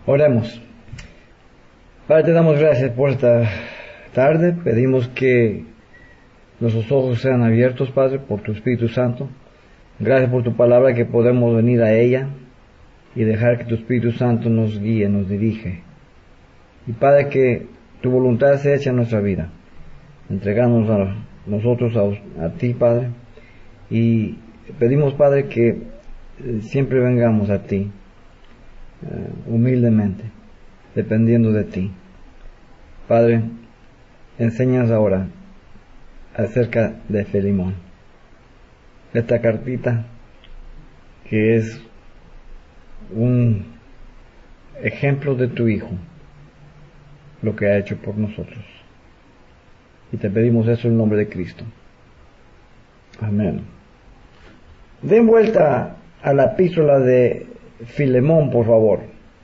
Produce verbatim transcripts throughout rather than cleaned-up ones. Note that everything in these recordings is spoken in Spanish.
Oremos. Padre, te damos gracias por esta tarde. Pedimos que nuestros ojos sean abiertos, Padre, por tu Espíritu Santo. Gracias por tu palabra, que podemos venir a ella y dejar que tu Espíritu Santo nos guíe, nos dirige. Y Padre, que tu voluntad sea hecha en nuestra vida. Entregamos a nosotros a, a ti, Padre. Y pedimos, Padre, que siempre vengamos a ti, uh, humildemente, dependiendo de ti. Padre, enséñanos ahora acerca de Filemón, esta cartita que es un ejemplo de tu Hijo, lo que ha hecho por nosotros. Y te pedimos eso en el nombre de Cristo. Amén. Den vuelta a la epístola de Filemón, por favor.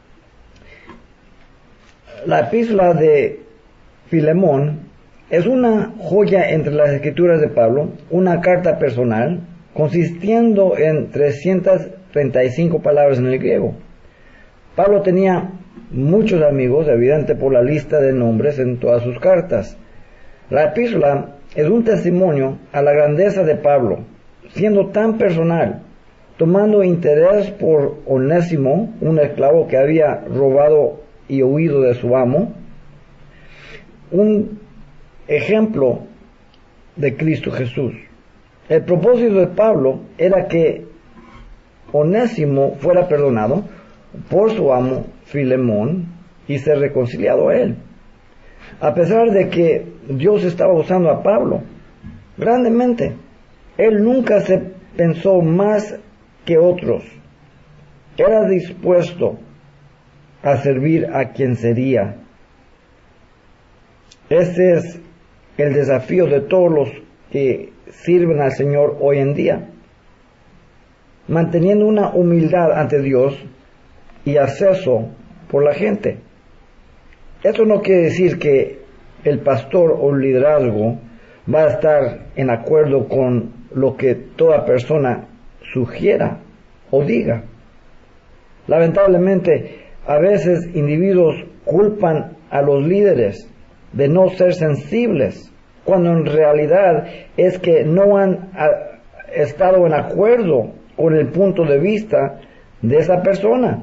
La epístola de Filemón es una joya entre las escrituras de Pablo, una carta personal, consistiendo en trescientas treinta y cinco palabras en el griego. Pablo tenía muchos amigos, evidente por la lista de nombres en todas sus cartas. La epístola es un testimonio a la grandeza de Pablo, siendo tan personal, tomando interés por Onésimo, un esclavo que había robado y huido de su amo, un ejemplo de Cristo Jesús. El propósito de Pablo era que Onésimo fuera perdonado por su amo Filemón y ser reconciliado a él. A pesar de que Dios estaba usando a Pablo grandemente, él nunca se pensó más que otros. Era dispuesto a servir a quien sería. Ese es el desafío de todos los que sirven al Señor hoy en día, manteniendo una humildad ante Dios y acceso por la gente. Esto no quiere decir que el pastor o el liderazgo va a estar en acuerdo con lo que toda persona sugiera o diga. Lamentablemente, a veces individuos culpan a los líderes de no ser sensibles, cuando en realidad es que no han a, estado en acuerdo con el punto de vista de esa persona.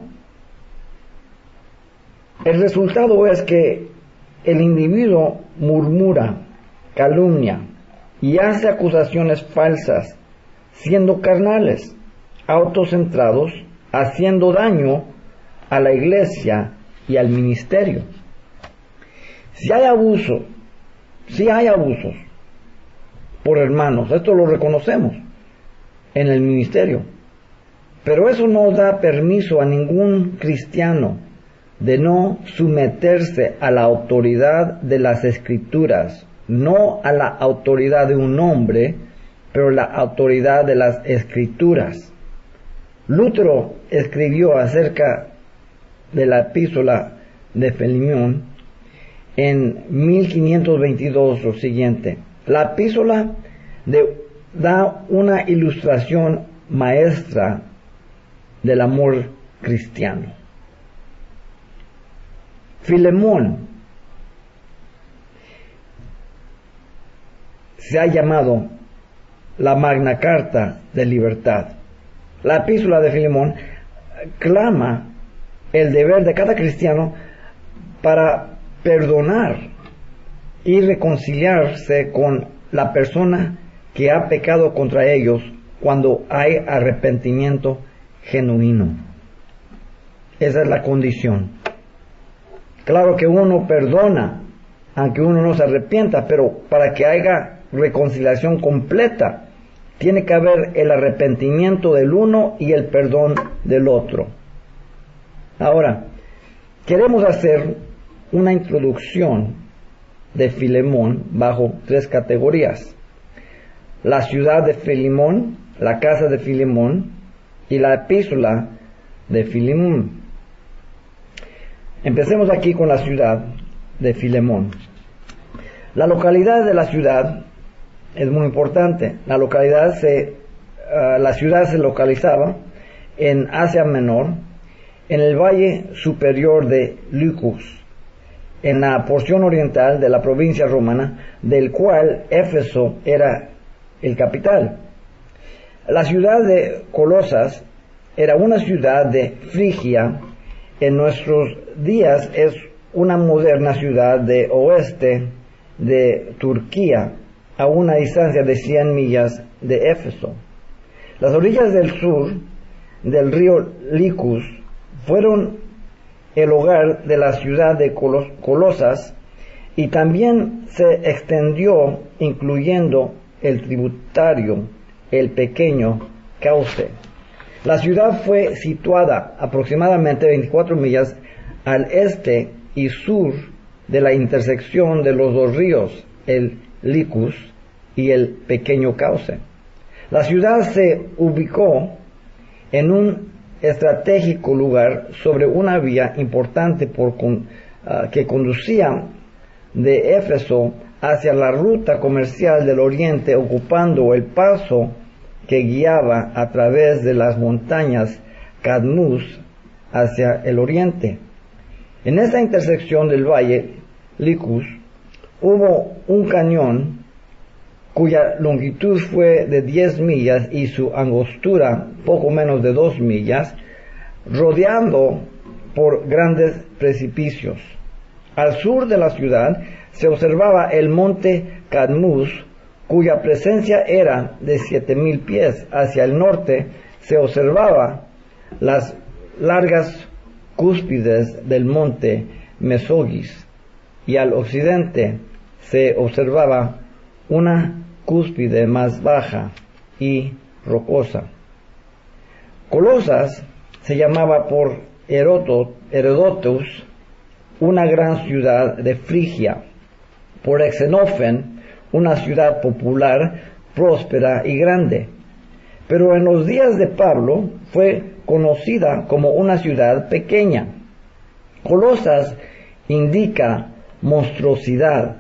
El resultado es que el individuo murmura, calumnia y hace acusaciones falsas, siendo carnales, autocentrados, haciendo daño a la iglesia y al ministerio. Si hay abuso, si hay abusos por hermanos, esto lo reconocemos en el ministerio, pero eso no da permiso a ningún cristiano de no someterse a la autoridad de las Escrituras, no a la autoridad de un hombre, pero la autoridad de las Escrituras. Lutero escribió acerca de la epístola de Filemón en mil quinientos veintidós lo siguiente: la epístola de, da una ilustración maestra del amor cristiano. Filemón se ha llamado la Magna Carta de libertad. La epístola de Filemón clama el deber de cada cristiano para perdonar y reconciliarse con la persona que ha pecado contra ellos cuando hay arrepentimiento genuino. Esa es la condición. Claro que uno perdona, aunque uno no se arrepienta, pero para que haya reconciliación completa, tiene que haber el arrepentimiento del uno y el perdón del otro. Ahora, queremos hacer una introducción de Filemón bajo tres categorías: la ciudad de Filemón, la casa de Filemón y la epístola de Filemón. Empecemos aquí con la ciudad de Filemón. La localidad de la ciudad es muy importante. La localidad se, uh, la ciudad se localizaba en Asia Menor, en el valle superior de Lycus, en la porción oriental de la provincia romana, del cual Éfeso era el capital. La ciudad de Colosas era una ciudad de Frigia. En nuestros días es una moderna ciudad de oeste de Turquía, a una distancia de cien millas de Éfeso. Las orillas del sur del río Lycus fueron el hogar de la ciudad de Colos Colosas, y también se extendió incluyendo el tributario, el pequeño Cauce. La ciudad fue situada aproximadamente veinticuatro millas al este y sur de la intersección de los dos ríos, el Lycus y el pequeño Cauce. La ciudad se ubicó en un estratégico lugar sobre una vía importante por con, uh, que conducía de Éfeso hacia la ruta comercial del oriente, ocupando el paso que guiaba a través de las montañas Cadmus hacia el oriente. En esta intersección del valle Lycus hubo un cañón cuya longitud fue de diez millas y su angostura poco menos de dos millas, rodeando por grandes precipicios. Al sur de la ciudad se observaba el monte Cadmus, cuya presencia era de siete mil pies. Hacia el norte se observaba las largas cúspides del monte Mesogis, y al occidente se observaba una cúspide más baja y rocosa. Colosas se llamaba por Heródotus una gran ciudad de Frigia, por Xenofén una ciudad popular, próspera y grande, pero en los días de Pablo fue conocida como una ciudad pequeña. Colosas indica monstruosidad,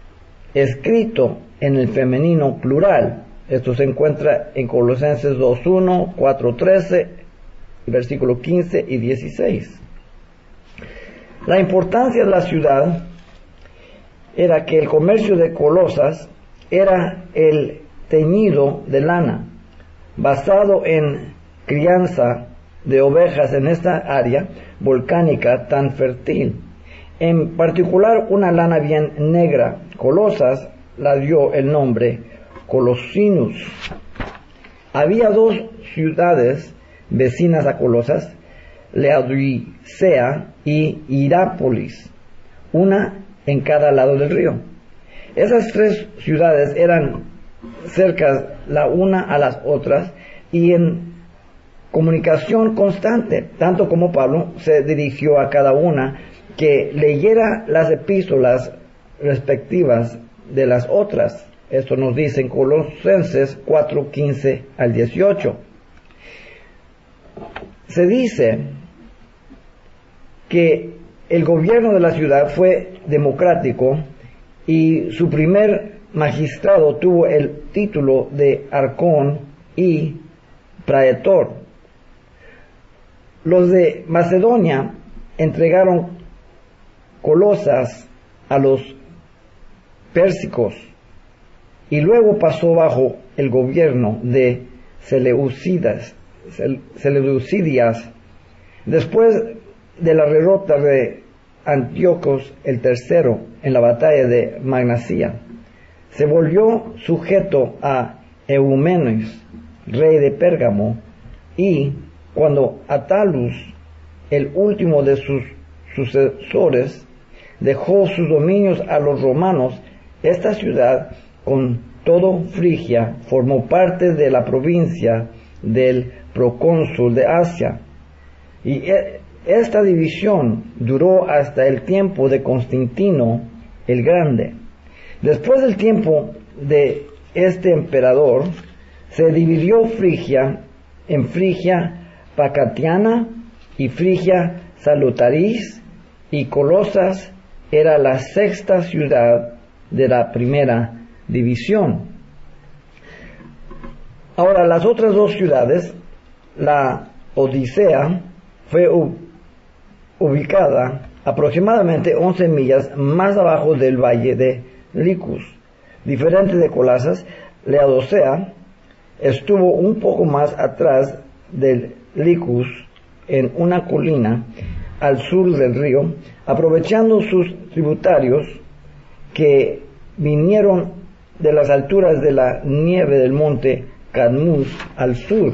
escrito en el femenino plural. Esto se encuentra en Colosenses dos uno, cuatro trece, versículo quince y dieciséis. La importancia de la ciudad era que el comercio de Colosas era el teñido de lana, basado en crianza de ovejas en esta área volcánica tan fértil. En particular, una lana bien negra. Colosas la dio el nombre Colosinus. Había dos ciudades vecinas a Colosas, Laodicea y Hirápolis, una en cada lado del río. Esas tres ciudades eran cerca la una a las otras y en comunicación constante, tanto como Pablo se dirigió a cada una que leyera las epístolas respectivas de las otras. Esto nos dice en Colosenses cuatro, quince al dieciocho. Se dice que el gobierno de la ciudad fue democrático y su primer magistrado tuvo el título de arcón y praetor. Los de Macedonia entregaron Colosas a los pérsicos y luego pasó bajo el gobierno de Seleucidas, Seleucidias. Después de la derrota de Antíocos el tercero en la batalla de Magnasia, se volvió sujeto a Eumenes, rey de Pérgamo, y cuando Attalus, el último de sus sucesores, dejó sus dominios a los romanos, esta ciudad, con todo Frigia, formó parte de la provincia del procónsul de Asia. Y esta división duró hasta el tiempo de Constantino el Grande. Después del tiempo de este emperador, se dividió Frigia en Frigia Pacatiana y Frigia Salutaris, y Colosas era la sexta ciudad de la primera división. Ahora, las otras dos ciudades, la Odisea, fue ubicada aproximadamente once millas más abajo del valle de Licus. Diferente de Colosas, Laodicea estuvo un poco más atrás del Licus, en una colina al sur del río, aprovechando sus tributarios que vinieron de las alturas de la nieve del monte Cadmus al sur.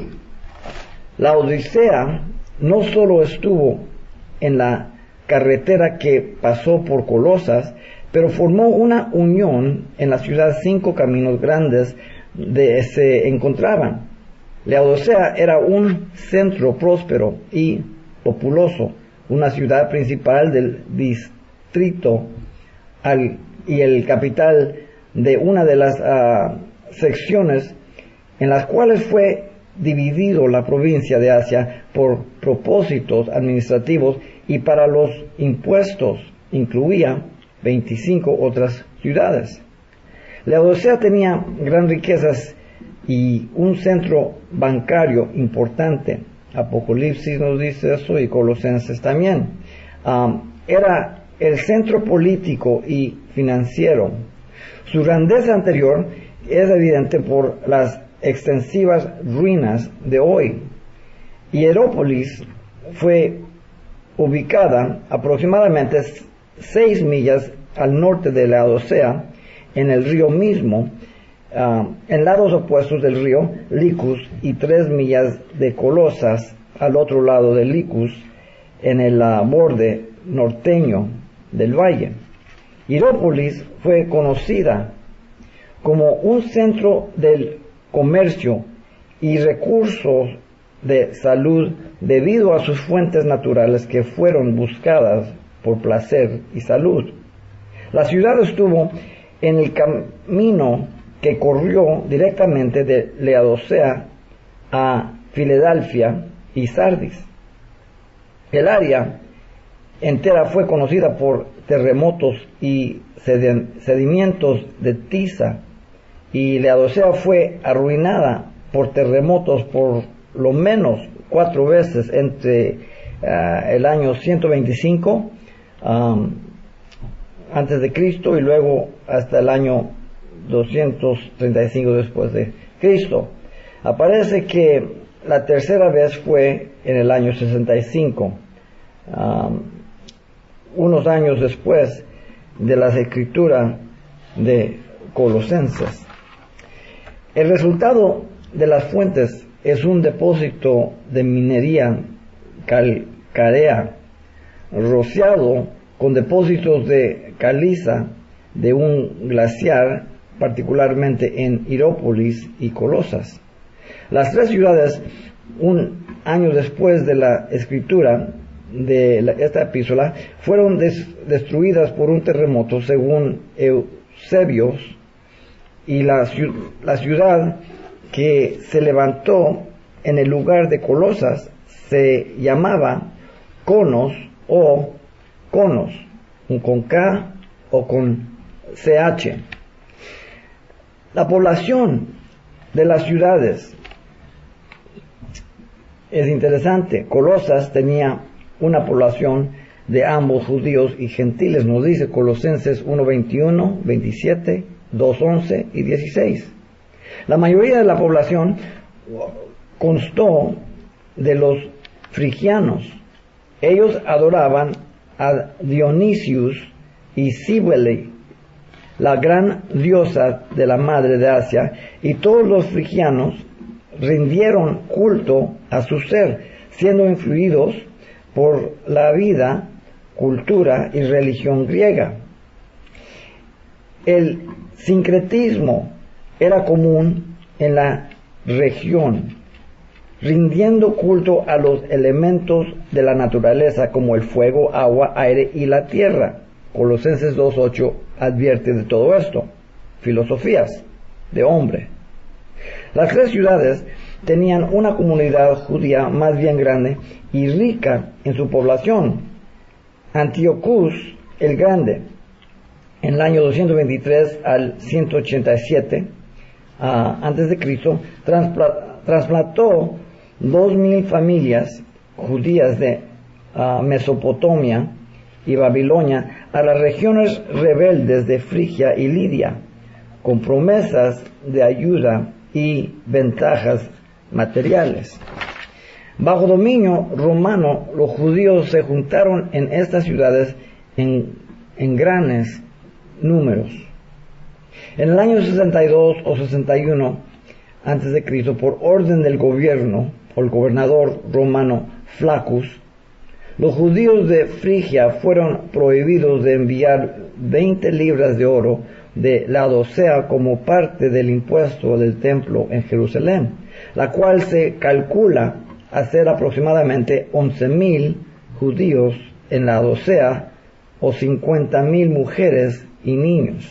La Odisea no solo estuvo en la carretera que pasó por Colosas, pero formó una unión en la ciudad. Cinco caminos grandes de se encontraban. Laodicea era un centro próspero y populoso, una ciudad principal del distrito al, y el capital de una de las uh, secciones en las cuales fue dividido la provincia de Asia por propósitos administrativos, y para los impuestos incluía veinticinco otras ciudades. Laodicea tenía gran riquezas y un centro bancario importante. Apocalipsis nos dice eso y Colosenses también. Um, era el centro político y financiero. Su grandeza anterior es evidente por las extensivas ruinas de hoy. Hierópolis fue ubicada aproximadamente seis millas al norte de Laodicea, en el río mismo, uh, en lados opuestos del río Licus, y tres millas de Colosas al otro lado de Licus, en el uh, borde norteño del valle. Hierópolis fue conocida como un centro del comercio y recursos de salud debido a sus fuentes naturales que fueron buscadas por placer y salud. La ciudad estuvo en el camino que corrió directamente de Laodicea a Filadelfia y Sardis. El área entera fue conocida por terremotos y sedimentos de tiza, y Laodicea fue arruinada por terremotos por lo menos cuatro veces entre uh, el año ciento veinticinco um, antes de Cristo y luego hasta el año doscientos treinta y cinco después de Cristo. Aparece que la tercera vez fue en el año sesenta y cinco, um, unos años después de la escritura de Colosenses. El resultado de las fuentes es un depósito de minería calcárea rociado con depósitos de caliza de un glaciar, particularmente en Hierópolis y Colosas. Las tres ciudades, un año después de la escritura de la, esta epístola, fueron des, destruidas por un terremoto, según Eusebios, y la, la ciudad que se levantó en el lugar de Colosas se llamaba Conos o Conos, con K o con C H. La población de las ciudades es interesante. Colosas tenía una población de ambos judíos y gentiles, nos dice Colosenses uno veintiuno, veintisiete, dos once y dieciséis. La mayoría de la población constó de los frigianos. Ellos adoraban a Dionisius y Cíbele, la gran diosa de la madre de Asia, y todos los frigianos rindieron culto a su ser, siendo influidos por la vida, cultura y religión griega. El sincretismo era común en la región, rindiendo culto a los elementos de la naturaleza como el fuego, agua, aire y la tierra. Colosenses dos ocho advierte de todo esto. Filosofías de hombre. Las tres ciudades tenían una comunidad judía más bien grande y rica en su población. Antiochus el Grande, en el año doscientos veintitrés al ciento ochenta y siete uh, antes de Cristo, trasplantó dos mil familias judías de a Mesopotamia y Babilonia, a las regiones rebeldes de Frigia y Lidia, con promesas de ayuda y ventajas materiales. Bajo dominio romano, los judíos se juntaron en estas ciudades en, en grandes números. En el año sesenta y dos o sesenta y uno antes de Cristo, por orden del gobierno, o el gobernador romano Flaccus, los judíos de Frigia fueron prohibidos de enviar veinte libras de oro de Laodicea como parte del impuesto del templo en Jerusalén, la cual se calcula a ser aproximadamente once mil judíos en Laodicea o cincuenta mil mujeres y niños.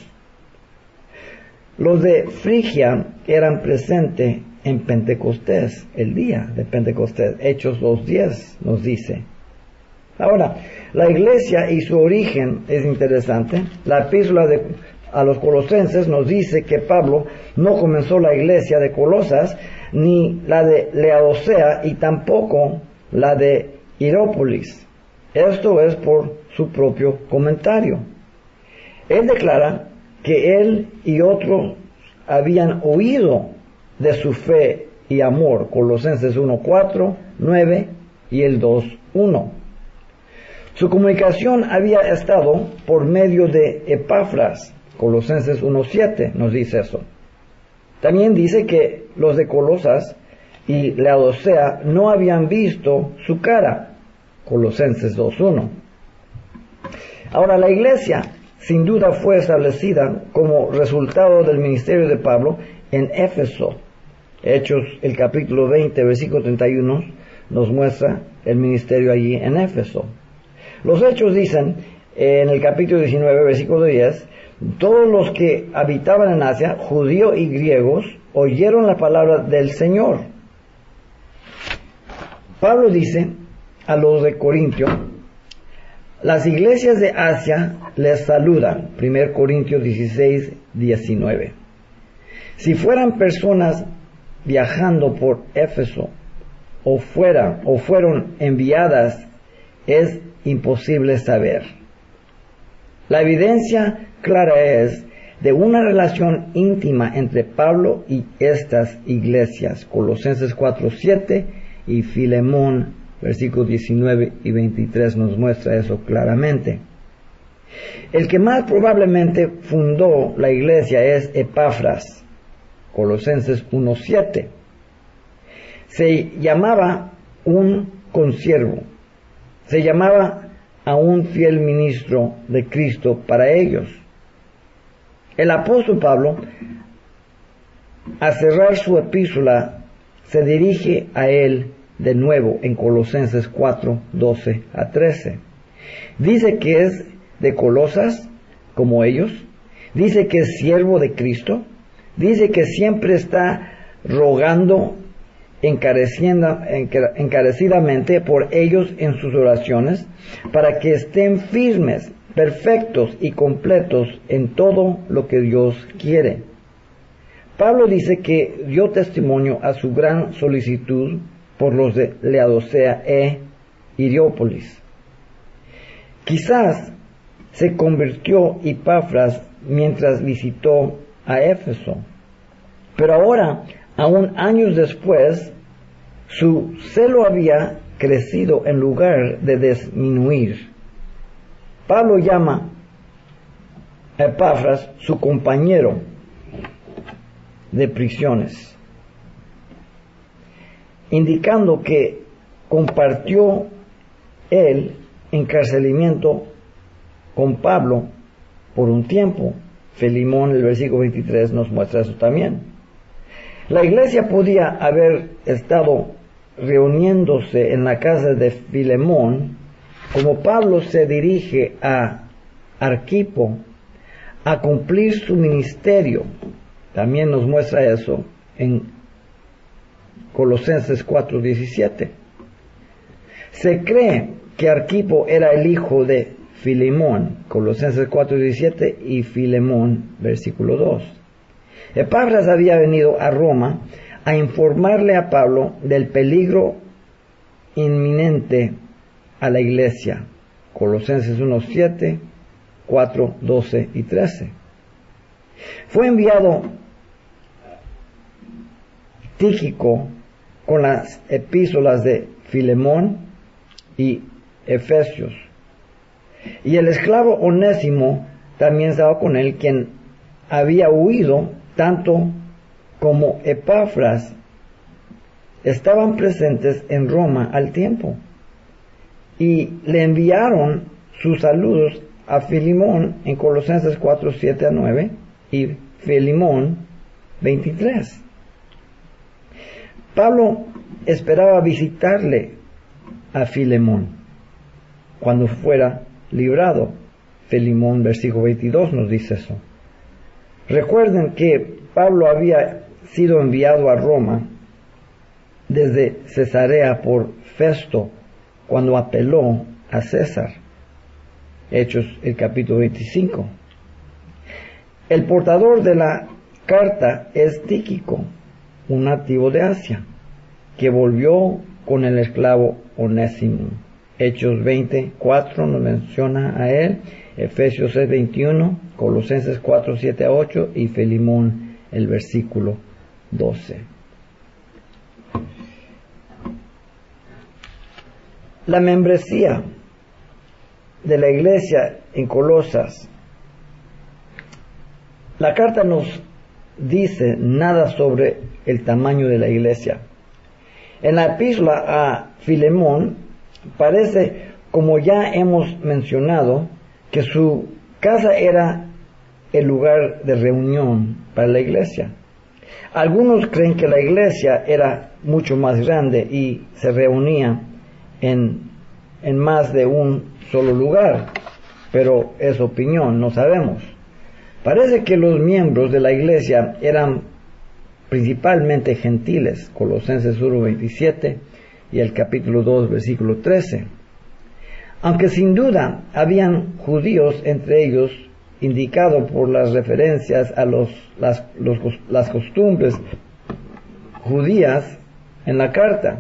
Los de Frigia eran presentes en Pentecostés, el día de Pentecostés. Hechos dos diez nos dice. Ahora, la iglesia y su origen es interesante. La epístola de, a los Colosenses nos dice que Pablo no comenzó la iglesia de Colosas, ni la de Laodicea, y tampoco la de Hierápolis. Esto es por su propio comentario. Él declara que él y otros habían oído de su fe y amor, Colosenses uno cuatro, nueve y el dos uno. Su comunicación había estado por medio de Epafras, Colosenses uno siete nos dice eso. También dice que los de Colosas y Laodicea no habían visto su cara, Colosenses dos uno. Ahora, la iglesia sin duda fue establecida como resultado del ministerio de Pablo en Éfeso. Hechos, el capítulo veinte, versículo treinta y uno, nos muestra el ministerio allí en Éfeso. Los Hechos dicen, en el capítulo diecinueve, versículo diez, todos los que habitaban en Asia, judíos y griegos, oyeron la palabra del Señor. Pablo dice a los de Corintio, las iglesias de Asia les saludan, primero Corintios dieciséis, diecinueve. Si fueran personas viajando por Éfeso, o fuera, o fueron enviadas, es imposible saber. La evidencia clara es de una relación íntima entre Pablo y estas iglesias, Colosenses cuatro siete y Filemón, versículos diecinueve y veintitrés nos muestra eso claramente. El que más probablemente fundó la iglesia es Epafras, Colosenses uno siete. Se llamaba un consiervo, se llamaba a un fiel ministro de Cristo para ellos. El apóstol Pablo, a cerrar su epístola, se dirige a él de nuevo en Colosenses cuatro, doce a trece. Dice que es de Colosas, como ellos. Dice que es siervo de Cristo. Dice que siempre está rogando encarecidamente por ellos en sus oraciones, para que estén firmes, perfectos y completos en todo lo que Dios quiere. Pablo dice que dio testimonio a su gran solicitud por los de Laodicea e Hierápolis. Quizás se convirtió Epafras mientras visitó a Éfeso, pero ahora, aún años después, su celo había crecido en lugar de disminuir. Pablo llama a Epafras su compañero de prisiones, indicando que compartió el encarcelamiento con Pablo por un tiempo. Filemón, el versículo veintitrés, nos muestra eso también. La iglesia podía haber estado reuniéndose en la casa de Filemón, como Pablo se dirige a Arquipo a cumplir su ministerio. También nos muestra eso en Colosenses cuatro diecisiete. Se cree que Arquipo era el hijo de Filemón, Colosenses cuatro diecisiete, y Filemón, versículo dos. Epafras había venido a Roma a informarle a Pablo del peligro inminente a la iglesia. Colosenses uno siete, cuatro, doce y trece. Fue enviado Tíquico con las epístolas de Filemón y Efesios. Y el esclavo Onésimo también estaba con él, quien había huido, tanto como Epafras estaban presentes en Roma al tiempo. Y le enviaron sus saludos a Filemón en Colosenses cuatro, siete a nueve y Filemón veintitrés. Pablo esperaba visitarle a Filemón cuando fuera librado. Filemón, versículo veintidós, nos dice eso. Recuerden que Pablo había sido enviado a Roma desde Cesarea por Festo, cuando apeló a César. Hechos, el capítulo veinticinco. El portador de la carta es Tíquico, un nativo de Asia, que volvió con el esclavo Onésimo. Hechos veinte, cuatro nos menciona a él, Efesios seis, veintiuno, Colosenses cuatro, siete a ocho y Filemón, el versículo doce. La membresía de la iglesia en Colosas. La carta nos dice nada sobre el tamaño de la iglesia. En la epístola a Filemón parece, como ya hemos mencionado, que su casa era el lugar de reunión para la iglesia. Algunos creen que la iglesia era mucho más grande y se reunía en, en más de un solo lugar, pero es opinión, no sabemos. Parece que los miembros de la iglesia eran principalmente gentiles, Colosenses uno, veintisiete y el capítulo dos, versículo trece. Aunque sin duda habían judíos entre ellos, indicado por las referencias a los, las, los, las costumbres judías en la carta.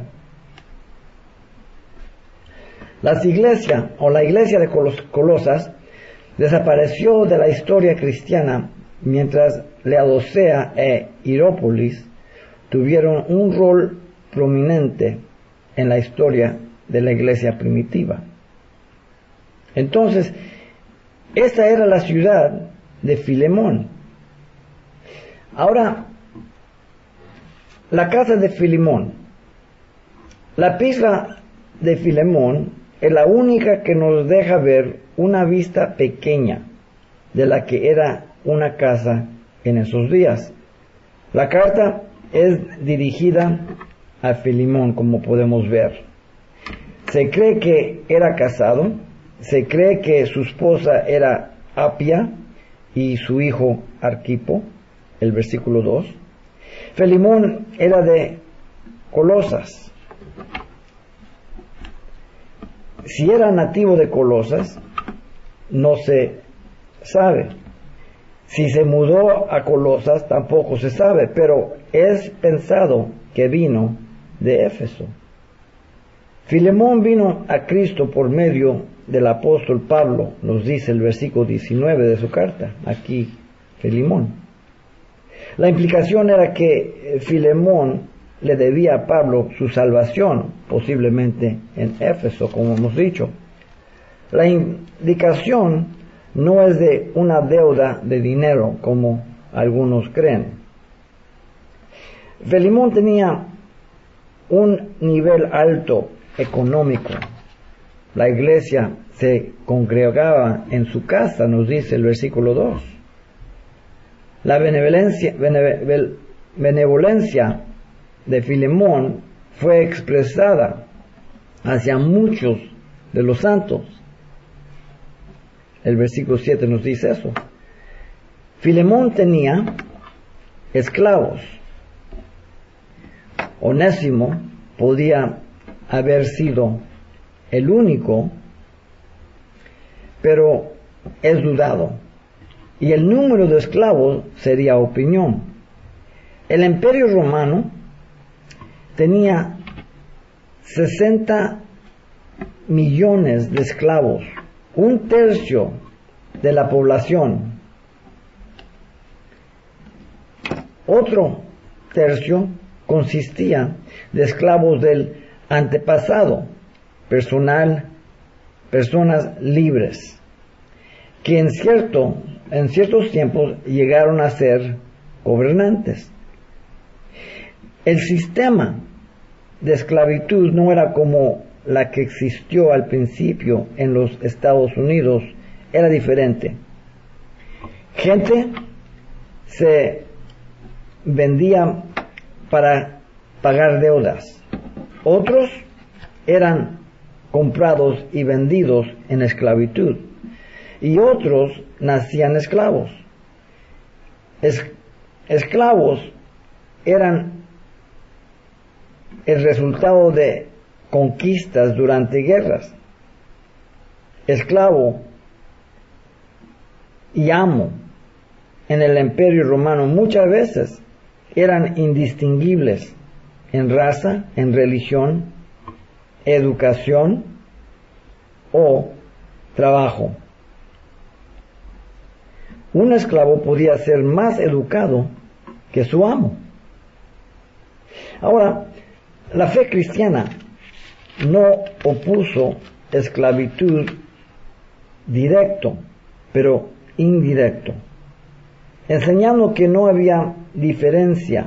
Las iglesias, o la iglesia de Colos, Colosas, desapareció de la historia cristiana, mientras Laodicea e Hierápolis tuvieron un rol prominente en la historia de la iglesia primitiva. Entonces, esta era la ciudad de Filemón. Ahora, la casa de Filemón. La epístola de Filemón es la única que nos deja ver una vista pequeña de la que era una casa en esos días. La carta es dirigida a Filemón, como podemos ver. Se cree que era casado, se cree que su esposa era Apia y su hijo Arquipo, el versículo dos. Filemón era de Colosas. Si era nativo de Colosas, no se sabe. Si se mudó a Colosas, tampoco se sabe, pero es pensado que vino de Éfeso. Filemón vino a Cristo por medio del apóstol Pablo, nos dice el versículo diecinueve de su carta, aquí Filemón. La implicación era que Filemón le debía a Pablo su salvación, posiblemente en Éfeso, como hemos dicho. La indicación no es de una deuda de dinero, como algunos creen. Filemón tenía un nivel alto económico. La iglesia se congregaba en su casa, nos dice el versículo dos. La benevolencia, benevel, benevolencia de Filemón fue expresada hacia muchos de los santos. El versículo siete nos dice eso. Filemón tenía esclavos. Onésimo podía haber sido el único, pero es dudado. Y el número de esclavos sería opinión. El Imperio Romano tenía sesenta millones de esclavos, un tercio de la población. Otro tercio consistía de esclavos del antepasado, personal, personas libres, que en cierto, en ciertos tiempos llegaron a ser gobernantes. El sistema de esclavitud no era como la que existió al principio en los Estados Unidos, era diferente. Gente se vendía para pagar deudas. Otros eran comprados y vendidos en esclavitud. Y otros nacían esclavos. Es, esclavos eran el resultado de conquistas durante guerras. Esclavo y amo en el Imperio Romano muchas veces eran indistinguibles en raza, en religión, educación o trabajo. Un esclavo podía ser más educado que su amo. Ahora, la fe cristiana no opuso esclavitud directo, pero indirecto, enseñando que no había diferencia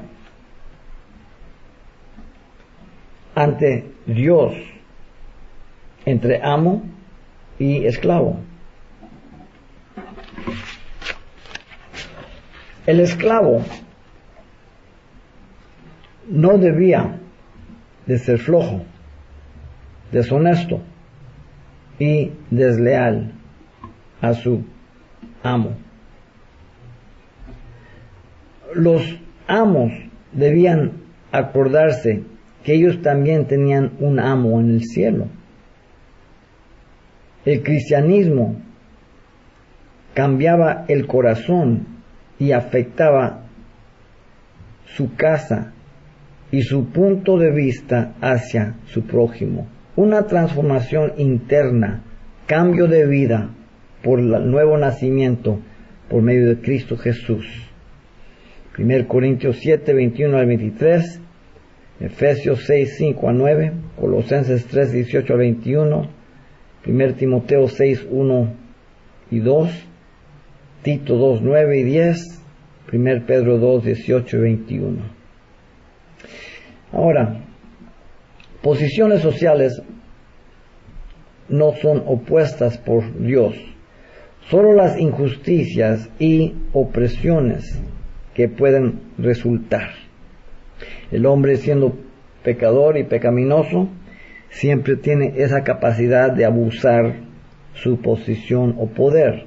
ante Dios entre amo y esclavo. El esclavo no debía de ser flojo, deshonesto y desleal a su amo. Los amos debían acordarse que ellos también tenían un amo en el cielo. El cristianismo cambiaba el corazón y afectaba su casa y su punto de vista hacia su prójimo. Una transformación interna, cambio de vida por el nuevo nacimiento por medio de Cristo Jesús. primera Corintios siete, veintiuno al veintitrés, Efesios seis, cinco a nueve, Colosenses tres, dieciocho al veintiuno, primera Timoteo seis, uno y dos, Tito dos, nueve y diez, primera Pedro dos, dieciocho y veintiuno. Ahora, posiciones sociales no son opuestas por Dios, solo las injusticias y opresiones que pueden resultar. El hombre, siendo pecador y pecaminoso, siempre tiene esa capacidad de abusar su posición o poder.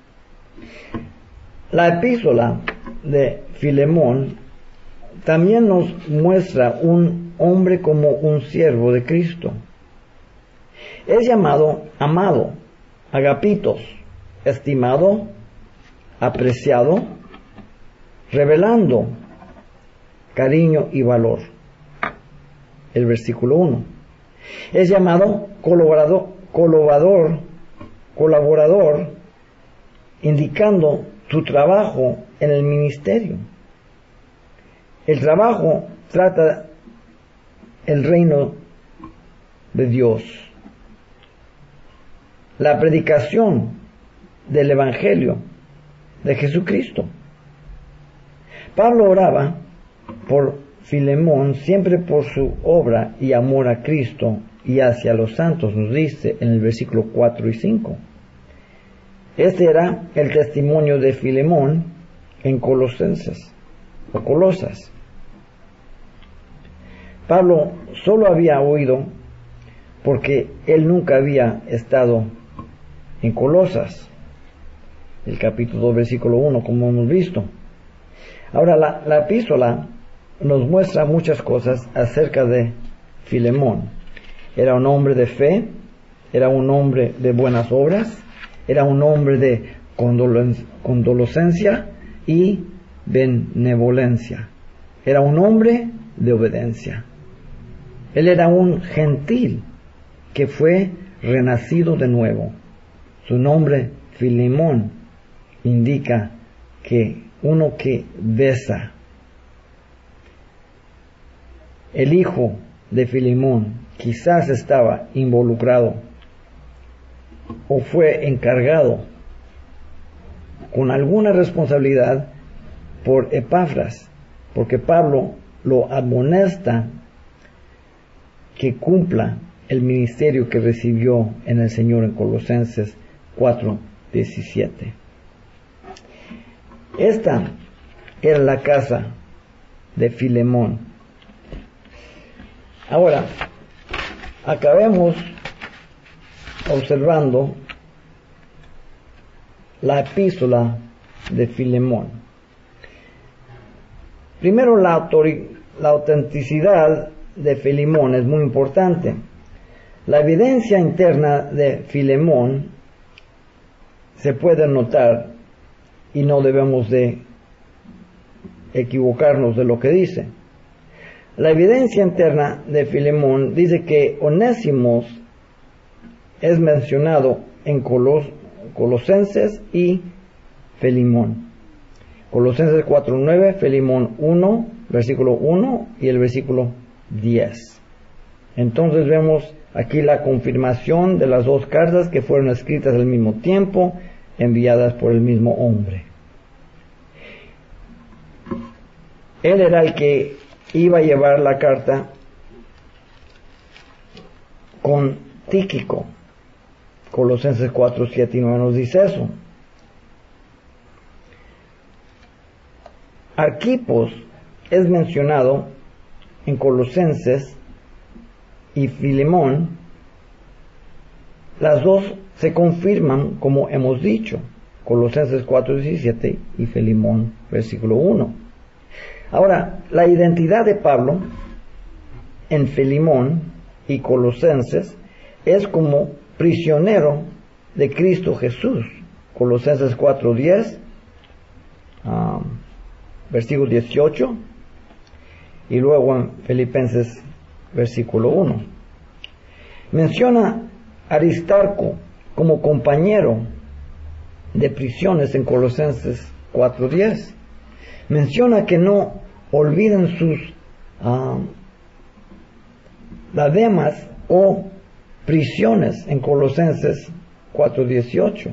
La epístola de Filemón también nos muestra un hombre como un siervo de Cristo. Es llamado amado, agapitos, estimado, apreciado, revelando cariño y valor. El versículo uno. Es llamado colaborador, colaborador, colaborador, indicando su trabajo en el ministerio. El trabajo trata el reino de Dios. La predicación del Evangelio de Jesucristo. Pablo oraba por Filemón siempre por su obra y amor a Cristo y hacia los santos, nos dice en el versículo cuatro y cinco. Este era el testimonio de Filemón en Colosenses o Colosas. Pablo solo había oído porque él nunca había estado en Colosas, el capítulo dos, versículo uno, como hemos visto. Ahora, la, la epístola nos muestra muchas cosas acerca de Filemón. Era un hombre de fe, era un hombre de buenas obras, era un hombre de condolescencia y benevolencia. Era un hombre de obediencia. Él era un gentil que fue renacido de nuevo. Su nombre, Filemón, indica que uno que besa. El hijo de Filemón quizás estaba involucrado o fue encargado con alguna responsabilidad por Epafras, porque Pablo lo admonesta que cumpla el ministerio que recibió en el Señor en Colosenses cuatro diecisiete. Esta era la casa de Filemón. Ahora, acabemos observando la epístola de Filemón. Primero, la, autori- la autenticidad de Filemón es muy importante. La evidencia interna de Filemón se puede notar y no debemos de equivocarnos de lo que dice. La evidencia interna de Filemón dice que Onésimos es mencionado en Colos- Colosenses y Filemón. Colosenses cuatro nueve, Filemón uno, versículo uno y el versículo diez. Entonces vemos aquí la confirmación de las dos cartas que fueron escritas al mismo tiempo, enviadas por el mismo hombre. Él era el que iba a llevar la carta con Tíquico. Colosenses cuatro siete y nueve nos dice eso. Arquipos es mencionado en Colosenses y Filemón. Las dos se confirman como hemos dicho, Colosenses cuatro diecisiete y Filemón versículo uno. Ahora, la identidad de Pablo en Filemón y Colosenses es como prisionero de Cristo Jesús. Colosenses cuatro diez, um, versículo dieciocho, y luego en Filipenses versículo uno. Menciona Aristarco como compañero de prisiones en Colosenses cuatro diez. Menciona que no olviden sus uh, diademas o prisiones en Colosenses cuatro dieciocho.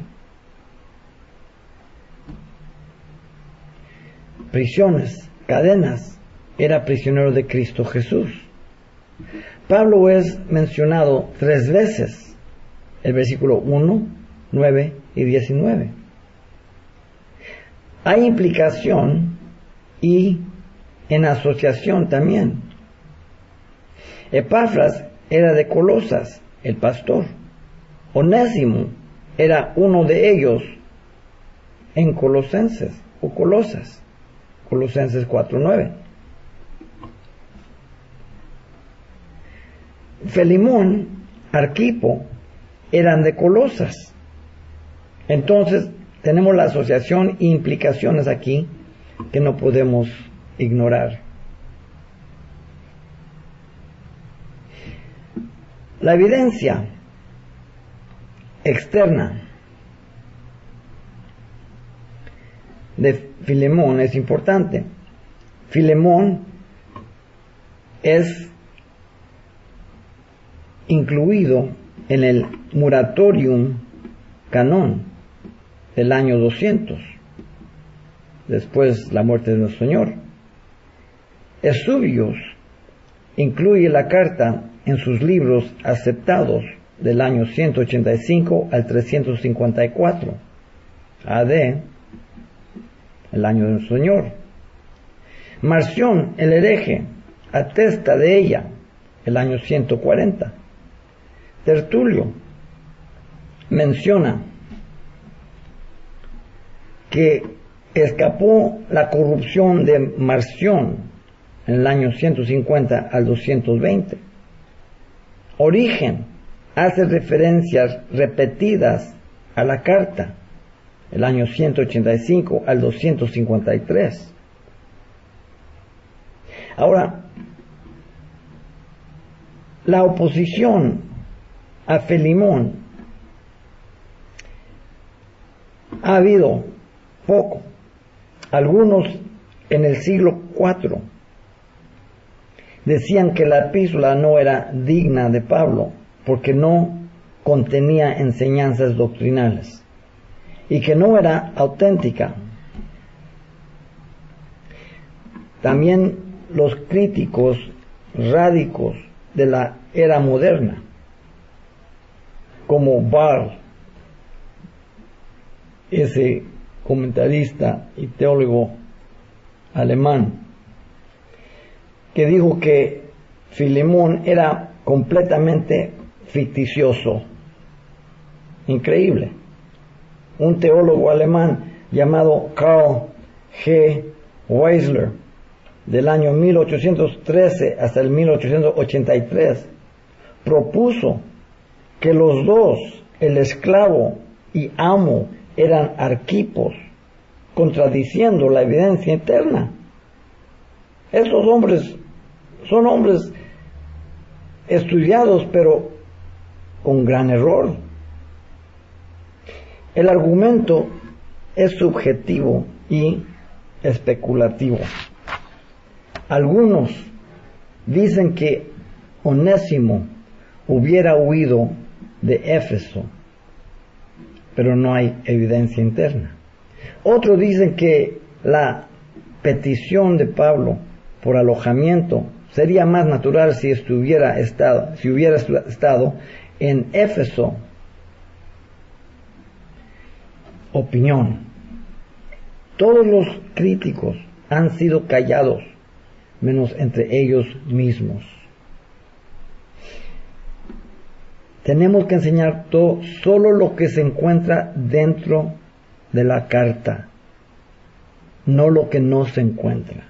Prisiones, cadenas, era prisionero de Cristo Jesús. Pablo es mencionado tres veces, el versículo uno, nueve y diecinueve. Hay implicación y en asociación también. Epafras era de Colosas, el pastor. Onésimo era uno de ellos en Colosenses o Colosas. Colosenses cuatro nueve. Filemón, Arquipo eran de Colosas. Entonces tenemos la asociación e implicaciones aquí que no podemos ignorar. La evidencia externa de Filemón es importante. Filemón es incluido en el Muratorium Canón del año doscientos, después la muerte de nuestro Señor. Eusebius incluye la carta en sus libros aceptados del año ciento ochenta y cinco al trescientos cincuenta y cuatro A D, el año de nuestro Señor. Marción, el hereje, atesta de ella, el año ciento cuarenta. Tertulio menciona que escapó la corrupción de Marción en el año ciento cincuenta al doscientos veinte. Origen hace referencias repetidas a la carta, el año ciento ochenta y cinco al doscientos cincuenta y tres. Ahora, la oposición a Filemón ha habido poco. Algunos en el siglo cuatro decían que la epístola no era digna de Pablo porque no contenía enseñanzas doctrinales y que no era auténtica. También los críticos rádicos de la era moderna, como Barth, ese comentarista y teólogo alemán, que dijo que Filemón era completamente ficticioso. Increíble. Un teólogo alemán llamado Karl G. Weisler, del año mil ochocientos trece hasta el mil ochocientos ochenta y tres, propuso que los dos, el esclavo y amo, eran arquipos, contradiciendo la evidencia interna. Estos hombres son hombres estudiados, pero con gran error. El argumento es subjetivo y especulativo. Algunos dicen que Onésimo hubiera huido de Éfeso, pero no hay evidencia interna. Otros dicen que la petición de Pablo por alojamiento sería más natural si estuviera estado, si hubiera estado en Éfeso. Opinión. Todos los críticos han sido callados, menos entre ellos mismos. Tenemos que enseñar todo, solo lo que se encuentra dentro de la carta, no lo que no se encuentra.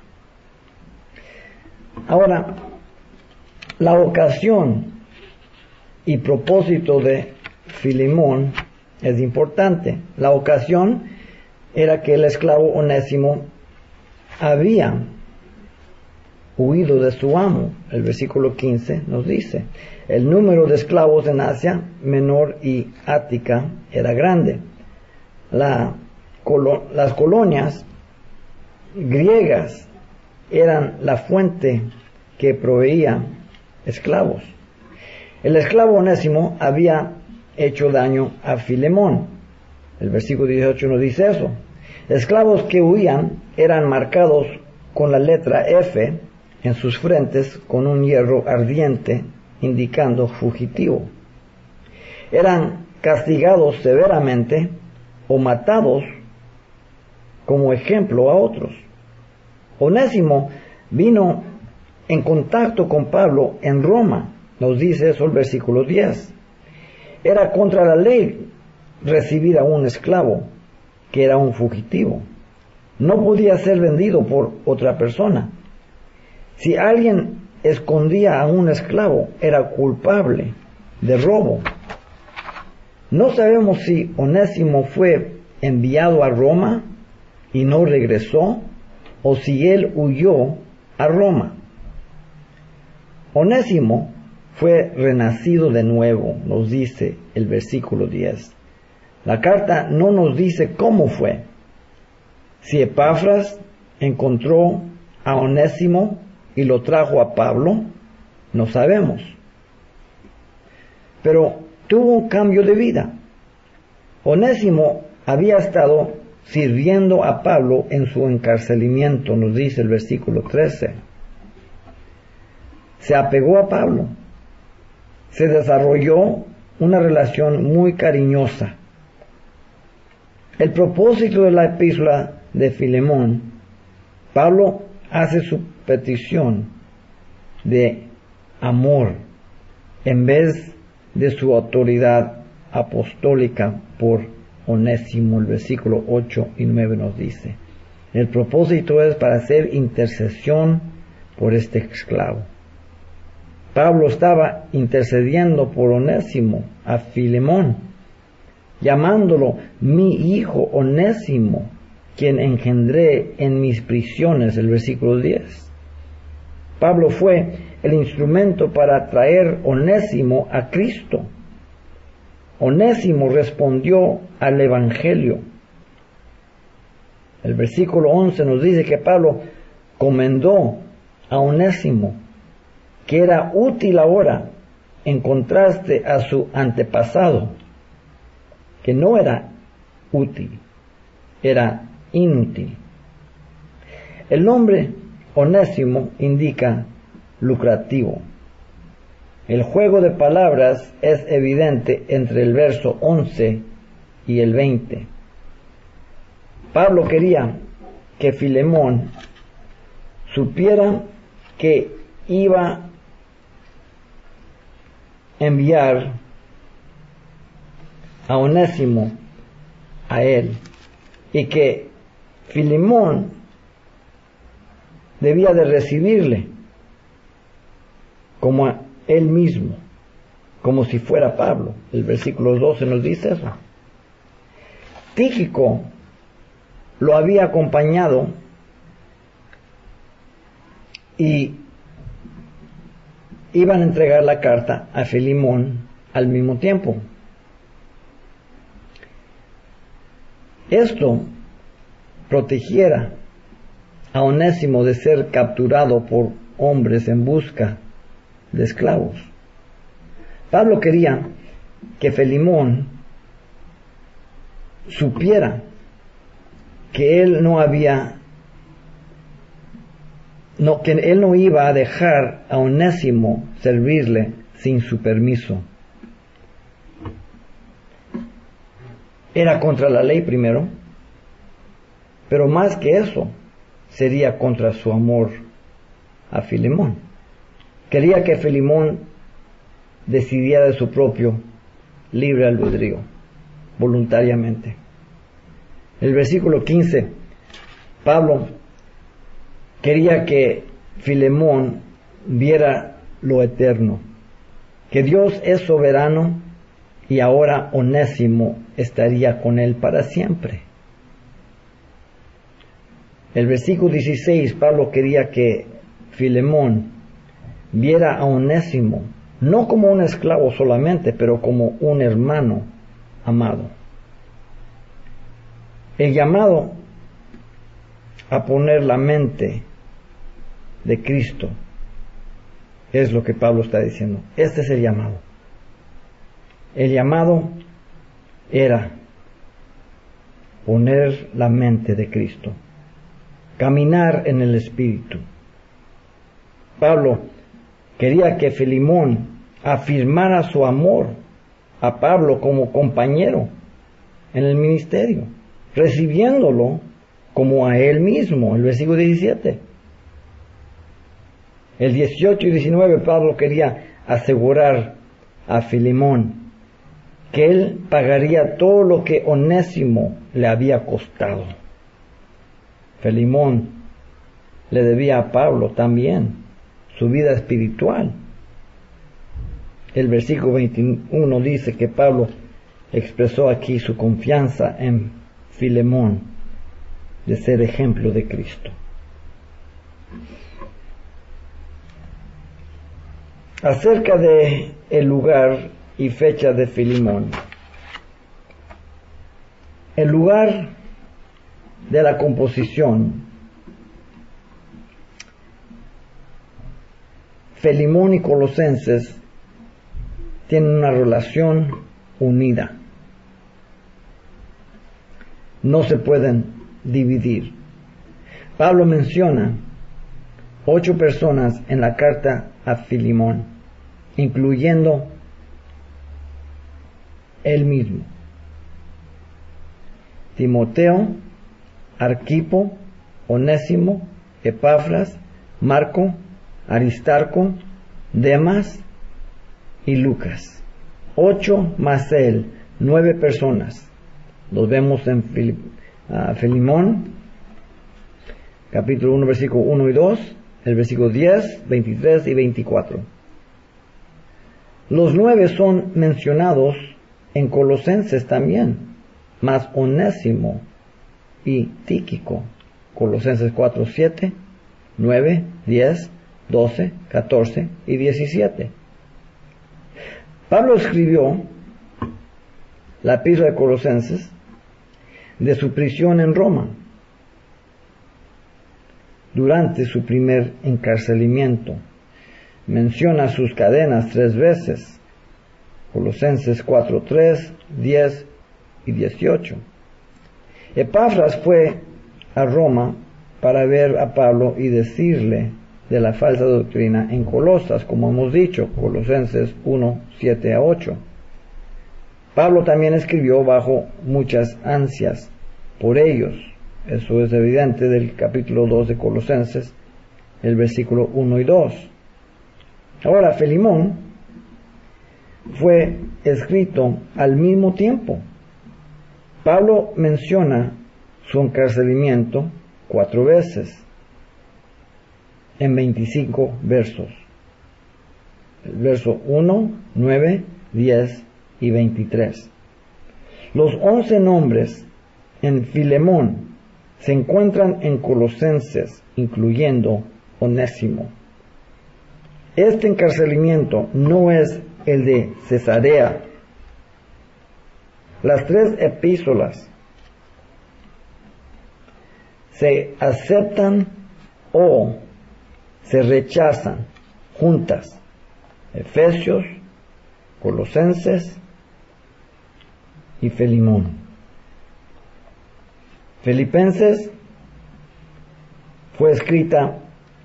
Ahora, la ocasión y propósito de Filemón es importante. La ocasión era que el esclavo Onésimo había huido de su amo. El versículo quince nos dice: el número de esclavos en Asia Menor y Ática era grande. La, colo, las colonias griegas eran la fuente que proveía esclavos. El esclavo Onésimo había hecho daño a Filemón. El versículo dieciocho nos dice eso. Esclavos que huían eran marcados con la letra F en sus frentes con un hierro ardiente indicando fugitivo. Eran castigados severamente o matados como ejemplo a otros. Onésimo vino en contacto con Pablo en Roma. Nos dice eso el versículo diez. Era contra la ley recibir a un esclavo que era un fugitivo. No podía ser vendido por otra persona. Si alguien escondía a un esclavo, era culpable de robo. No sabemos si Onésimo fue enviado a Roma y no regresó, o si él huyó a Roma. Onésimo fue renacido de nuevo, nos dice el versículo diez. La carta no nos dice cómo fue. Si Epafras encontró a Onésimo y lo trajo a Pablo, no sabemos. Pero tuvo un cambio de vida. Onésimo había estado sirviendo a Pablo en su encarcelamiento, nos dice el versículo trece. Se apegó a Pablo. Se desarrolló una relación muy cariñosa. El propósito de la epístola de Filemón, Pablo hace su petición de amor en vez de su autoridad apostólica por Onésimo. El versículo ocho y nueve nos dice: el propósito es para hacer intercesión por este esclavo. Pablo estaba intercediendo por Onésimo a Filemón, llamándolo mi hijo Onésimo, quien engendré en mis prisiones. El versículo diez. Pablo fue el instrumento para traer Onésimo a Cristo. Onésimo respondió al Evangelio. El versículo once nos dice que Pablo comendó a Onésimo, que era útil ahora en contraste a su antepasado, que no era útil, era inútil. El nombre Onésimo indica lucrativo. El juego de palabras es evidente entre el verso once y el veinte. Pablo quería que Filemón supiera que iba a enviar a Onésimo a él, y que Filemón debía de recibirle como a él mismo, como si fuera Pablo. El versículo doce nos dice eso. Tíquico lo había acompañado y iban a entregar la carta a Filemón al mismo tiempo. Esto protegiera a Onésimo de ser capturado por hombres en busca de esclavos. Pablo quería que Filemón supiera que él no había no, que él no iba a dejar a Onésimo servirle sin su permiso. Era contra la ley primero, pero más que eso, sería contra su amor a Filemón. Quería que Filemón decidiera de su propio libre albedrío, voluntariamente. El versículo quince, Pablo quería que Filemón viera lo eterno, que Dios es soberano y ahora Onésimo estaría con él para siempre. El versículo dieciséis, Pablo quería que Filemón viera a Onésimo no como un esclavo solamente, pero como un hermano amado. El llamado a poner la mente de Cristo es lo que Pablo está diciendo. Este es el llamado. El llamado era poner la mente de Cristo, caminar en el Espíritu. Pablo quería que Filemón afirmara su amor a Pablo como compañero en el ministerio, recibiéndolo como a él mismo. El versículo diecisiete. El dieciocho y diecinueve, Pablo quería asegurar a Filemón que él pagaría todo lo que Onésimo le había costado. Filemón le debía a Pablo también su vida espiritual. El versículo veintiuno dice que Pablo expresó aquí su confianza en Filemón de ser ejemplo de Cristo. Acerca de el lugar y fecha de Filemón. El lugar de la composición. Filemón y Colosenses tienen una relación unida. No se pueden dividir. Pablo menciona ocho personas en la carta a Filemón, incluyendo él mismo: Timoteo, Arquipo, Onésimo, Epafras, Marco, Aristarco, Demas y Lucas. Ocho más él, nueve personas. Los vemos en Fili- uh, Filemón, capítulo uno, versículo uno y dos, el versículo diez, veintitrés y veinticuatro. Los nueve son mencionados en Colosenses también, más Onésimo y Tíquico. Colosenses cuatro, siete, nueve, diez, doce, catorce y diecisiete. Pablo escribió la epístola de Colosenses, de su prisión en Roma, durante su primer encarcelamiento. Menciona sus cadenas tres veces, Colosenses cuatro, tres, diez y dieciocho. Epafras fue a Roma para ver a Pablo y decirle de la falsa doctrina en Colosas, como hemos dicho, Colosenses uno, siete a ocho. Pablo también escribió bajo muchas ansias por ellos. Eso es evidente del capítulo dos de Colosenses, el versículo uno y dos. Ahora, Filemón fue escrito al mismo tiempo. Pablo menciona su encarcelamiento cuatro veces en veinticinco versos. El verso uno, nueve, diez y veintitrés. Los once nombres en Filemón se encuentran en Colosenses, incluyendo Onésimo. Este encarcelamiento no es el de Cesarea. Las tres epístolas se aceptan o se rechazan juntas. Efesios, Colosenses y Filemón. Filipenses fue escrita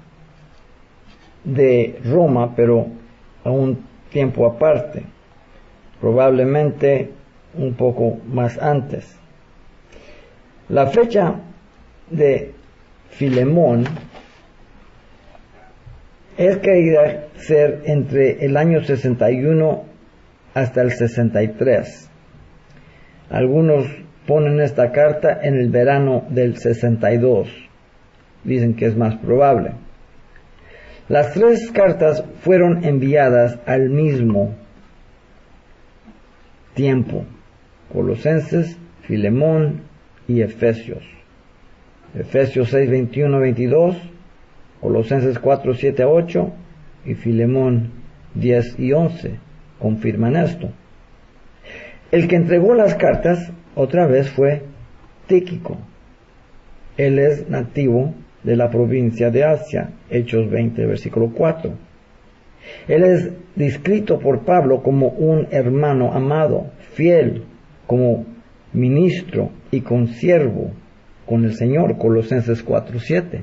de Roma, pero a un tiempo aparte, probablemente un poco más antes. La fecha de Filemón es creída ser entre el año sesenta y uno hasta el sesenta y tres. Algunos ponen esta carta en el verano del sesenta y dos. Dicen que es más probable. Las tres cartas fueron enviadas al mismo tiempo: Colosenses, Filemón y Efesios. Efesios seis, veintiuno a veintidós, Colosenses cuatro, siete a ocho y Filemón diez y once confirman esto. El que entregó las cartas otra vez fue Tíquico. Él es nativo de la provincia de Asia, Hechos veinte, versículo cuatro. Él es descrito por Pablo como un hermano amado, fiel, como ministro y consiervo con el Señor, Colosenses cuatro, siete.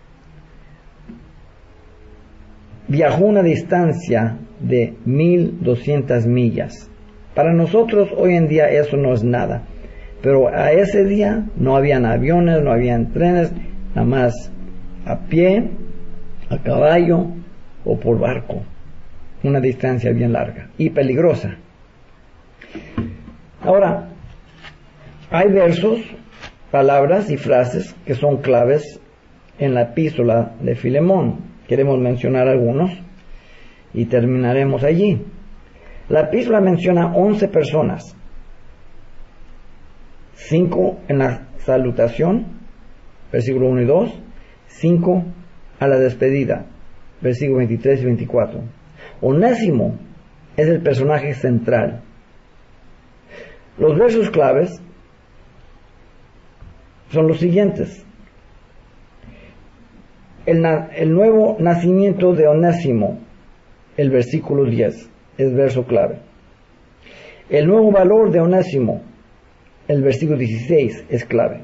Viajó una distancia de mil doscientas millas. Para nosotros hoy en día eso no es nada, pero a ese día no habían aviones, no habían trenes, nada más a pie, a caballo o por barco. Una distancia bien larga y peligrosa. Ahora, hay versos, palabras y frases que son claves en la epístola de Filemón. Queremos mencionar algunos y terminaremos allí. La epístola menciona once personas, cinco en la salutación, versículo uno y dos, cinco a la despedida, versículo veintitrés y veinticuatro. Onésimo es el personaje central. Los versos claves son los siguientes. El, na- el nuevo nacimiento de Onésimo, el versículo diez, es verso clave. El nuevo valor de Onésimo, el versículo dieciséis, es clave.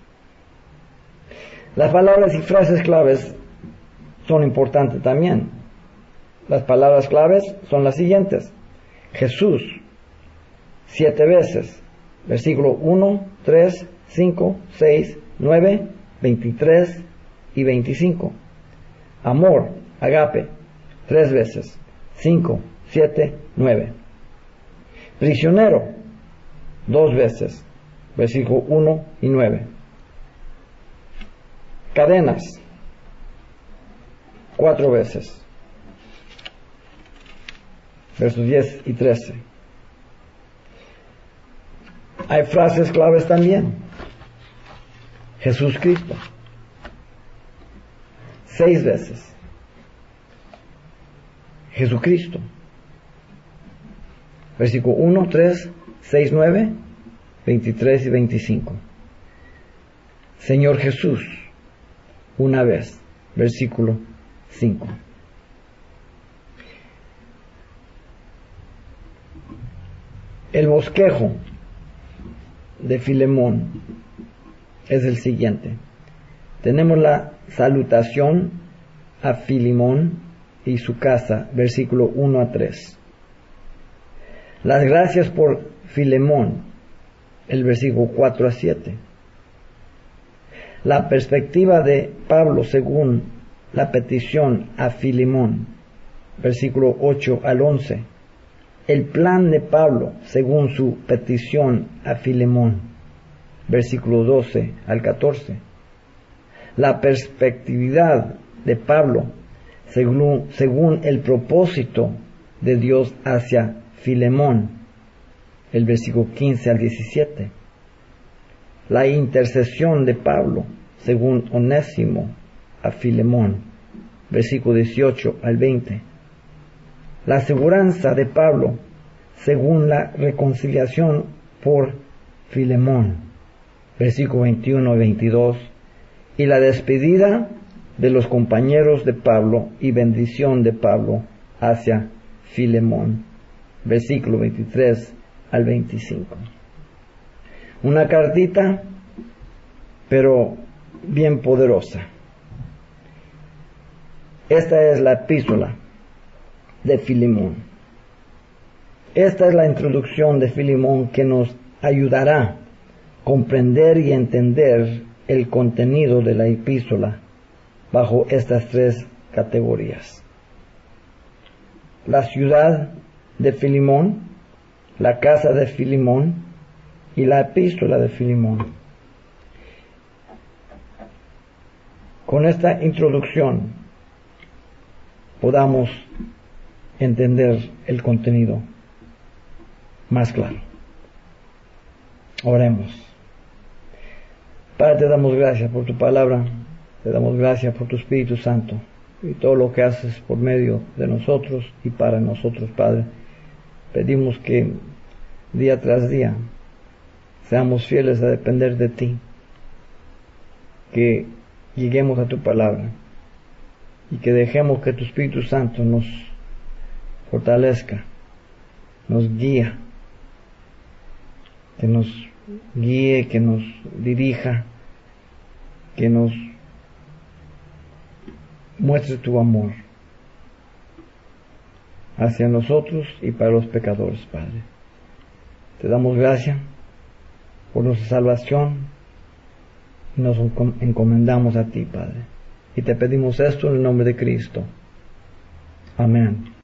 Las palabras y frases claves son importantes también. Las palabras claves son las siguientes: Jesús, siete veces, versículo uno, tres, cinco, seis, nueve, veintitrés y veinticinco. Amor, agape, tres veces, cinco, siete, nueve. Prisionero, dos veces, versículo uno y nueve. Cadenas, cuatro veces, versos diez y trece. Hay frases claves también. Jesús Cristo, seis veces. Jesucristo, versículo uno, tres, seis nueve, veintitrés y veinticinco. Señor Jesús, una vez, versículo cinco. El bosquejo de Filemón es el siguiente. Tenemos la salutación a Filemón y su casa, versículo uno a tres. Las gracias por Filemón, el versículo cuatro a siete. La perspectiva de Pablo según la petición a Filemón, versículo ocho al once. El plan de Pablo según su petición a Filemón, versículo doce al catorce. La perspectividad de Pablo según, según el propósito de Dios hacia Filemón, el versículo quince al diecisiete. La intercesión de Pablo según Onésimo a Filemón, versículo dieciocho al veinte. La aseguranza de Pablo según la reconciliación por Filemón, versículo veintiuno y veintidós. Y la despedida de los compañeros de Pablo y bendición de Pablo hacia Filemón, versículo veintitrés al veinticinco. Una cartita, pero bien poderosa. Esta es la epístola de Filemón. Esta es la introducción de Filemón que nos ayudará a comprender y entender el contenido de la epístola bajo estas tres categorías: la ciudad de Filemón, la casa de Filemón y la epístola de Filemón. Con esta introducción podamos entender el contenido más claro. Oremos. Padre, te damos gracias por tu palabra, te damos gracias por tu Espíritu Santo y todo lo que haces por medio de nosotros y para nosotros, Padre. Pedimos que día tras día seamos fieles a depender de ti, que lleguemos a tu palabra y que dejemos que tu Espíritu Santo nos fortalezca, nos guía, que nos guíe, que nos dirija, que nos muestre tu amor hacia nosotros y para los pecadores, Padre. Te damos gracias por nuestra salvación y nos encomendamos a ti, Padre. Y te pedimos esto en el nombre de Cristo. Amén.